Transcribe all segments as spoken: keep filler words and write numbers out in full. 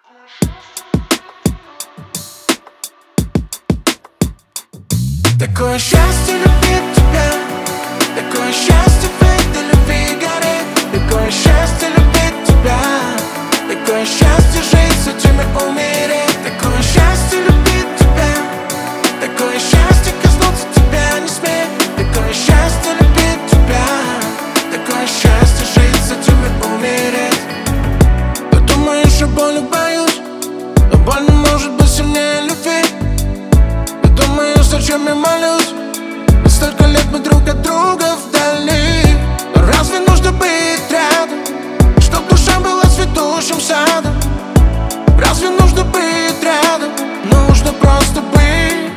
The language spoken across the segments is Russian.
Такое счастье любить тебя, такое счастье в этой любви гореть. Такое счастье любить тебя, такое счастье жить с этим и умереть. Такое счастье любить тебя, такое счастье коснуться тебя не смей. Такое счастье любить тебя, такое счастье жить с этим и умереть. Ты думаешь, я болью боюсь, но боль не может быть сильнее любви. Ты думаешь, зачем я молюсь? И столько лет мы друг от друга вдали. Но разве нужно быть рядом, чтоб душа была цветущим садом? Разве нужно быть рядом? Нужно просто быть.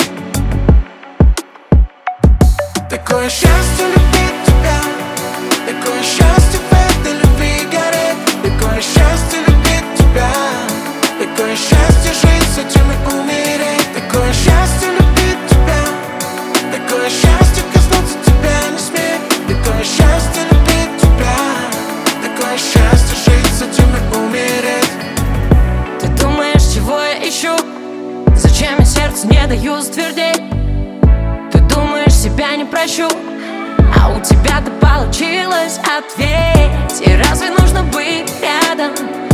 Такое счастье любить тебя, такое счастье в этой любви гореть. Такое счастье любить тебя, такое счастье жить с этим и умереть. Такое счастье любить тебя, такое счастье коснуться тебя не смей. Такое счастье любить тебя, такое счастье жить с этим и умереть. Ты думаешь, чего я ищу? Зачем я сердцу не даю затвердеть? Ты думаешь, себя не прощу, а у тебя-то получилось. Ответь, и разве нужно быть рядом,